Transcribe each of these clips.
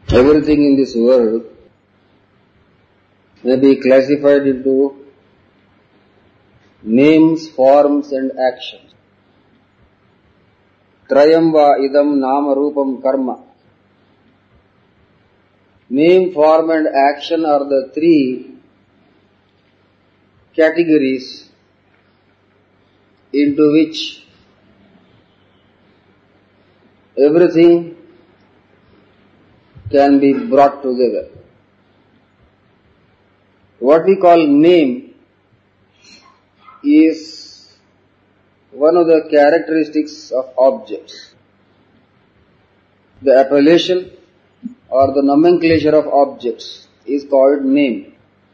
Everything in this world may be classified into names, forms and actions. Trayam va idam nama rupam karma. Name, form and action are the three categories into which everything can be brought together. What we call name is one of the characteristics of objects. The appellation or the nomenclature of objects is called name.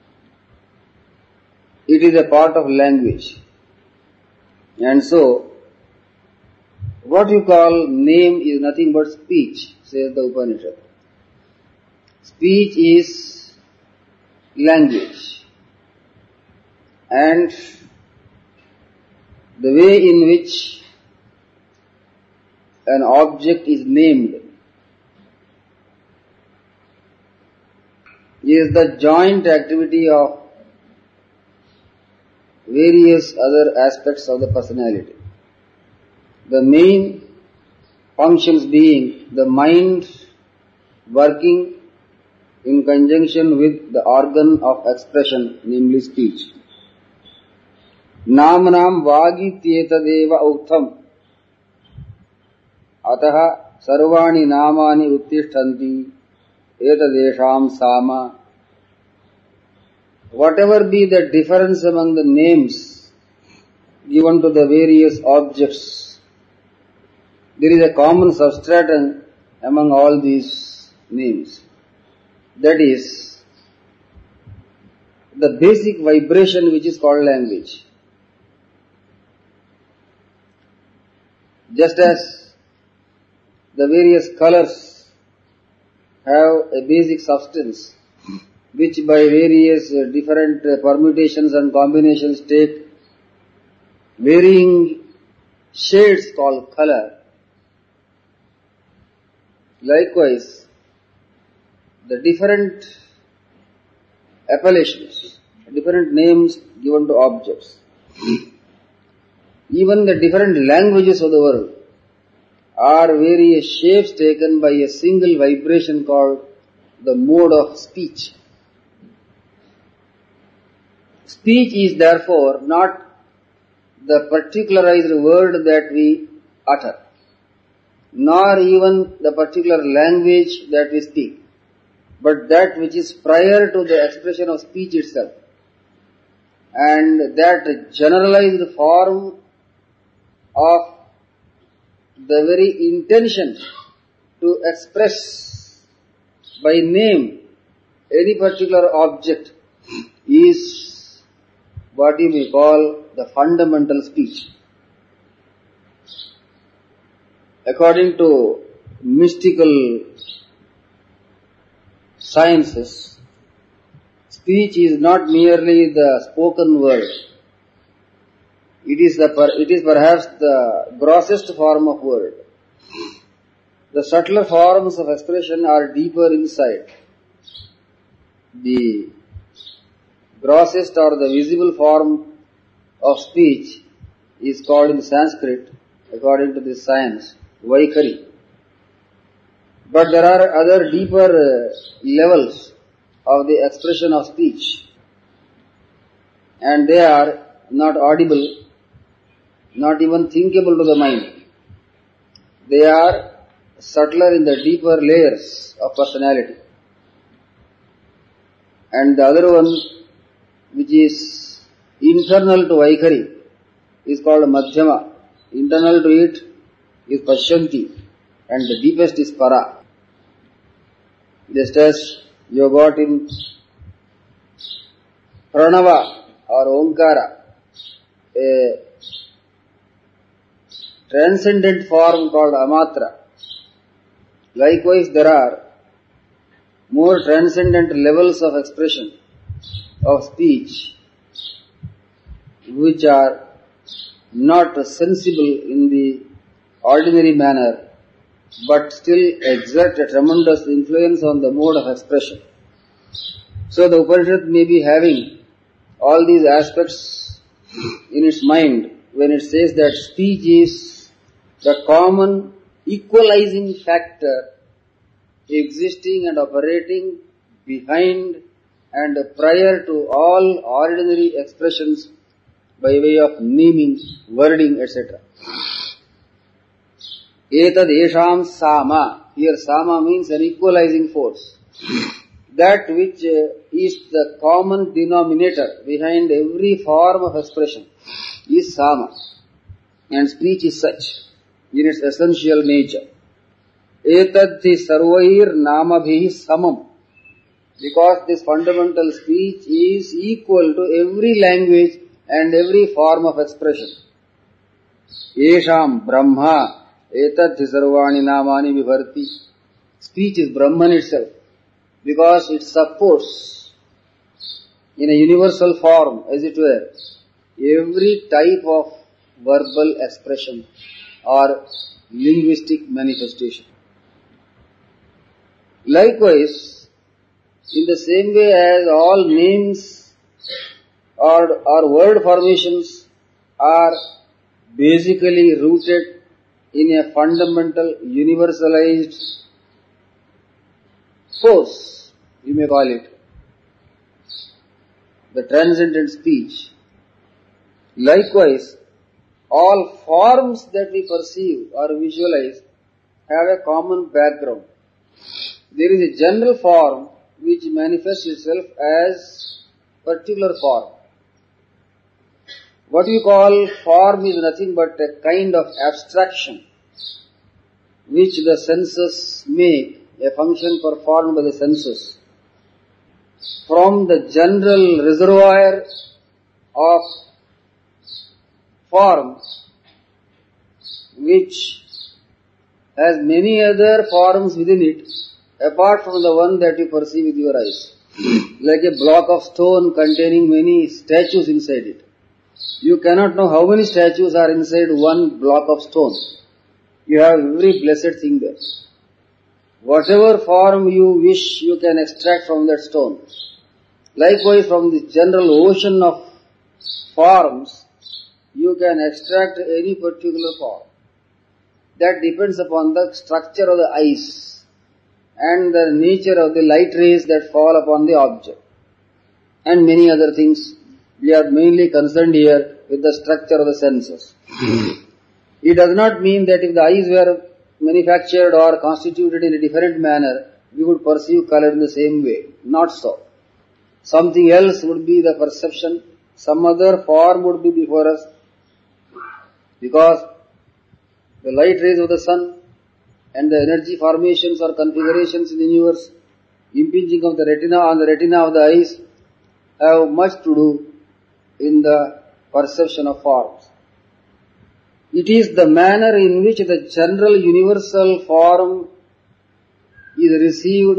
It is a part of language. And so, what you call name is nothing but speech, says the Upanishad. Speech is language. And the way in which an object is named is the joint activity of various other aspects of the personality. The main functions being the mind working in conjunction with the organ of expression, namely speech. Namanam vagityetadeva uktham ataha sarvani namani uttishtanti etadesham sama. Whatever be the difference among the names given to the various objects, there is a common substratum among all these names. That is the basic vibration which is called language. Just as the various colors have a basic substance which by various different permutations and combinations take varying shades called color. Likewise, the different appellations, different names given to objects, even the different languages of the world are various shapes taken by a single vibration called the mode of speech. Speech is therefore not the particularized word that we utter, nor even the particular language that we speak, but that which is prior to the expression of speech itself. And that generalized form of the very intention to express by name any particular object is what you may call the fundamental speech. According to mystical sciences, speech is not merely the spoken word. It is perhaps the grossest form of word. The subtler forms of expression are deeper inside. The grossest or the visible form of speech is called in Sanskrit, according to this science, Vaikhari. But there are other deeper levels of the expression of speech, and they are not audible, not even thinkable to the mind. They are subtler in the deeper layers of personality. And the other one, which is internal to Vaikhari, is called Madhyama. Internal to it is Pashyanti, and the deepest is Para. Just as you got in Pranava or Omkara, a transcendent form called Amatra. Likewise, there are more transcendent levels of expression of speech which are not sensible in the ordinary manner but still exert a tremendous influence on the mode of expression. So the Upanishad may be having all these aspects in its mind when it says that speech is the common equalizing factor existing and operating behind and prior to all ordinary expressions by way of naming, wording, etc. Etad esham sama. Here sama means an equalizing force. That which is the common denominator behind every form of expression is sama. And speech is such in its essential nature. Etadhi sarvair namabhi samam. Because this fundamental speech is equal to every language and every form of expression. Esham Brahma etadhi sarvani namani vibharti. Speech is Brahman itself, because it supports in a universal form, as it were, every type of verbal expression or linguistic manifestation. Likewise, in the same way as all names or word formations are basically rooted in a fundamental universalized force, you may call it, the transcendent speech. Likewise, all forms that we perceive or visualize have a common background. There is a general form which manifests itself as particular form. What you call form is nothing but a kind of abstraction which the senses make, a function performed by the senses, from the general reservoir of forms which has many other forms within it apart from the one that you perceive with your eyes. Like a block of stone containing many statues inside it. You cannot know how many statues are inside one block of stone. You have every blessed thing there. Whatever form you wish, you can extract from that stone. Likewise, from the general ocean of forms, you can extract any particular form. That depends upon the structure of the eyes and the nature of the light rays that fall upon the object. And many other things. We are mainly concerned here with the structure of the senses. It does not mean that if the eyes were manufactured or constituted in a different manner, we would perceive color in the same way. Not so. Something else would be the perception, some other form would be before us, because the light rays of the sun and the energy formations or configurations in the universe impinging on the retina of the eyes have much to do in the perception of forms. It is the manner in which the general universal form is received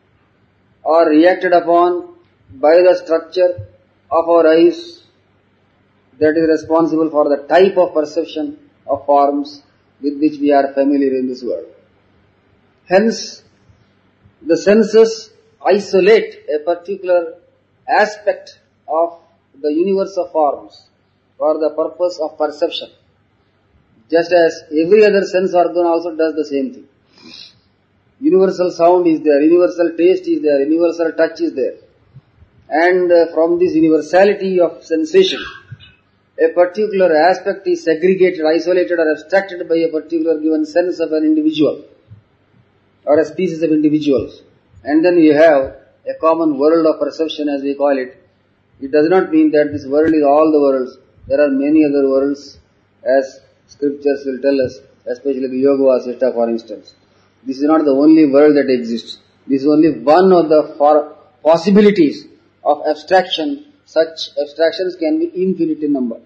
or reacted upon by the structure of our eyes that is responsible for the type of perception of forms with which we are familiar in this world. Hence, the senses isolate a particular aspect of the universe of forms for the purpose of perception, just as every other sense organ also does the same thing. Universal sound is there, universal taste is there, universal touch is there. And from this universality of sensation, a particular aspect is segregated, isolated or abstracted by a particular given sense of an individual or a species of individuals. And then you have a common world of perception, as we call it. It does not mean that this world is all the worlds. There are many other worlds, as scriptures will tell us, especially the Yoga Vasishtha, for instance. This is not the only world that exists. This is only one of the possibilities of abstraction. Such abstractions can be infinite in number.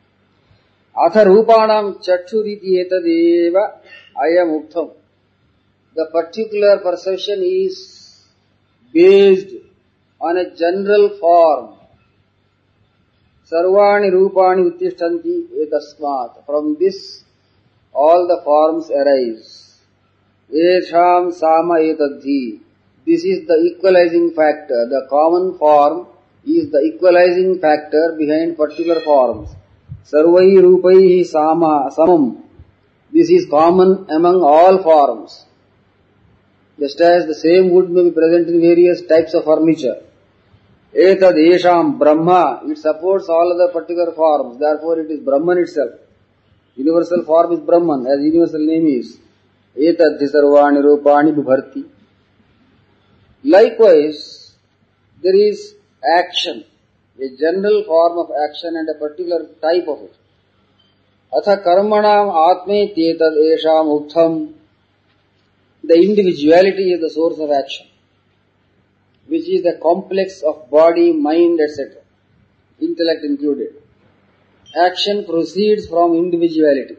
Atha rupanam chakshuriti etadeva ayam uktham. The particular perception is based on a general form. Sarvani rupani uttishtanti etasmat. From this, all the forms arise. Esham sama etadhi. This is the equalizing factor. The common form is the equalizing factor behind particular forms. Sarvai rupaihi sama samam. This is common among all forms. Just as the same wood may be present in various types of furniture. Etad esham Brahma. It supports all other particular forms. Therefore it is Brahman itself. Universal form is Brahman, as universal name is. Etad sarvani rupani bibharti. Likewise, there is action, a general form of action and a particular type of it. Atha karmanam atme tetad esham uktham. The individuality is the source of action, which is the complex of body, mind, etc., intellect included. Action proceeds from individuality.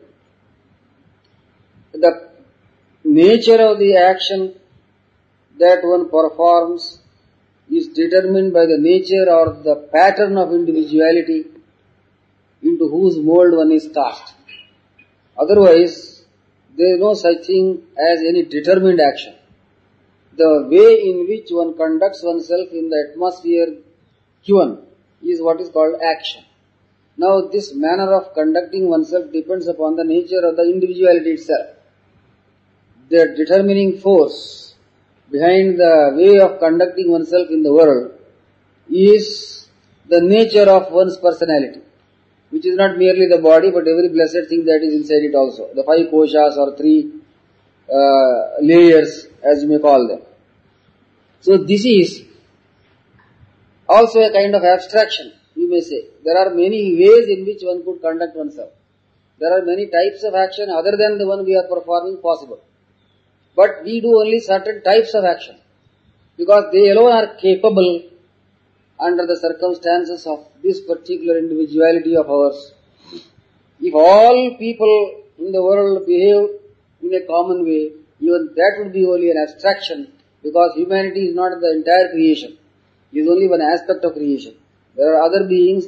The nature of the action that one performs is determined by the nature or the pattern of individuality into whose mold one is cast. Otherwise, there is no such thing as any determined action. The way in which one conducts oneself in the atmosphere given is what is called action. Now, this manner of conducting oneself depends upon the nature of the individuality itself. The determining force behind the way of conducting oneself in the world is the nature of one's personality, which is not merely the body but every blessed thing that is inside it also. The 5 koshas or 3 layers, as you may call them. So this is also a kind of abstraction, you may say. There are many ways in which one could conduct oneself. There are many types of action other than the one we are performing possible. But we do only certain types of action because they alone are capable under the circumstances of this particular individuality of ours. If all people in the world behave in a common way, even that would be only an abstraction because humanity is not the entire creation. It is only one aspect of creation. There are other beings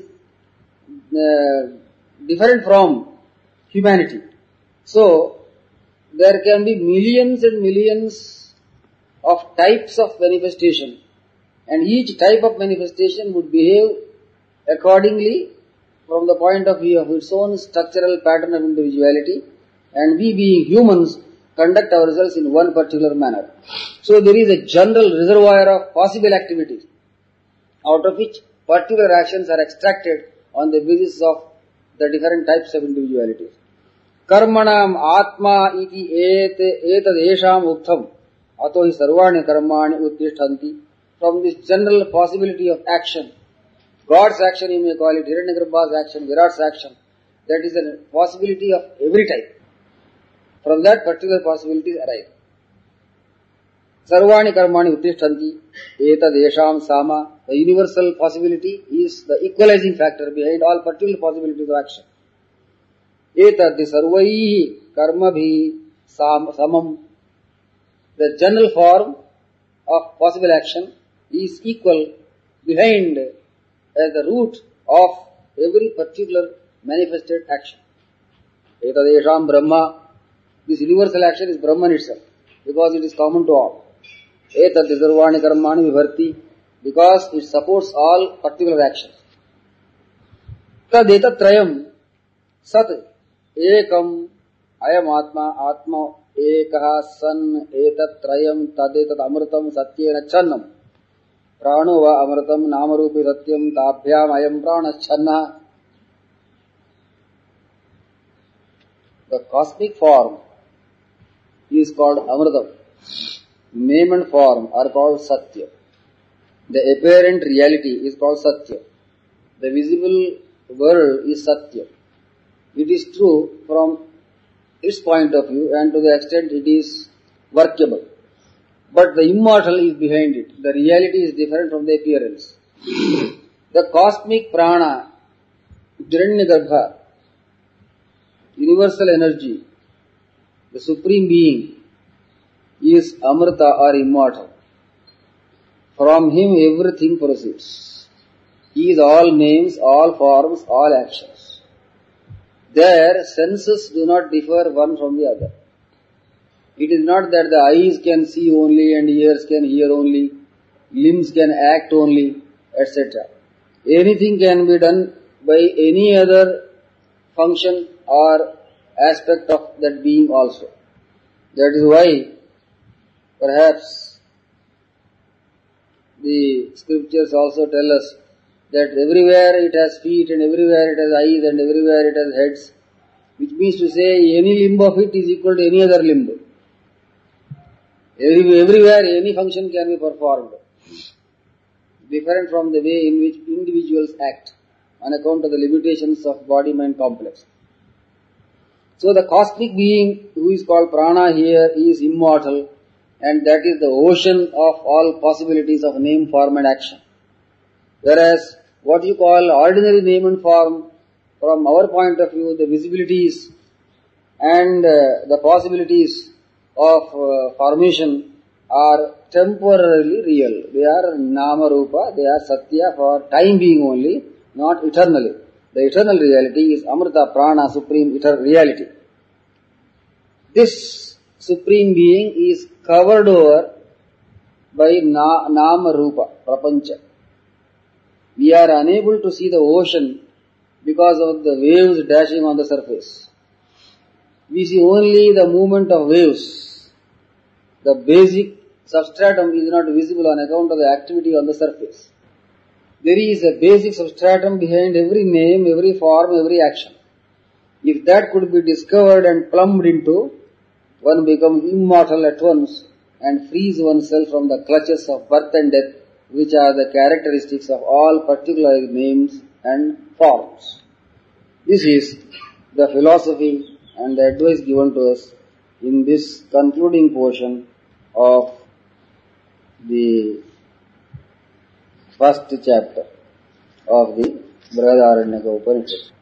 different from humanity. So, there can be millions and millions of types of manifestation, and each type of manifestation would behave accordingly from the point of view of its own structural pattern of individuality, and we being humans conduct ourselves in one particular manner. So there is a general reservoir of possible activities out of which particular actions are extracted on the basis of the different types of individualities. Karmanam atma iti etad esham uktham ato hi sarvani karmani uttishtanti. From this general possibility of action, God's action you may call it, Hiranyagarbha's action, Virat's action, that is a possibility of every type. From that particular possibilities arise. Sarvani karmani uttishtanti etad esham sama. The universal possibility is the equalizing factor behind all particular possibilities of action. Etad sarvaihi karmabhi samam. The general form of possible action is equal behind as the root of every particular manifested action. Etad esham Brahma. This universal action is Brahman itself because it is common to all. Etad sarvani karmani vibharti, because it supports all particular actions. Tad etat trayam sat ekam ayam atma ekaha san etat trayam tad etat amritam satyena channam prano va amritam namarupi satyam tabhyam ayam pranaschanna. The cosmic form is called amritam. Name and form are called satya. The apparent reality is called satya. The visible world is satya. It is true from its point of view and to the extent it is workable. But the immortal is behind it. The reality is different from the appearance. The cosmic prana, Hiranyagarbha, universal energy, the supreme being, is Amrita or immortal. From him everything proceeds. He is all names, all forms, all actions. Their senses do not differ one from the other. It is not that the eyes can see only and ears can hear only, limbs can act only, etc. Anything can be done by any other function or aspect of that being also. That is why perhaps the scriptures also tell us that everywhere it has feet and everywhere it has eyes and everywhere it has heads, which means to say any limb of it is equal to any other limb. Everywhere any function can be performed, different from the way in which individuals act on account of the limitations of body-mind complex. So the cosmic being who is called prana here is immortal, and that is the ocean of all possibilities of name, form and action. Whereas what you call ordinary name and form, from our point of view, the visibilities and the possibilities of formation are temporarily real. They are nama rupa, they are satya for time being only, not eternally. The eternal reality is amrita, prana, supreme eternal reality. This supreme being is covered over by nama rupa, prapancha. We are unable to see the ocean because of the waves dashing on the surface. We see only the movement of waves. The basic substratum is not visible on account of the activity on the surface. There is a basic substratum behind every name, every form, every action. If that could be discovered and plumbed into, one becomes immortal at once and frees oneself from the clutches of birth and death, which are the characteristics of all particular names and forms. This is the philosophy and the advice given to us in this concluding portion of the first chapter of the Brihadaranyaka Upanishad.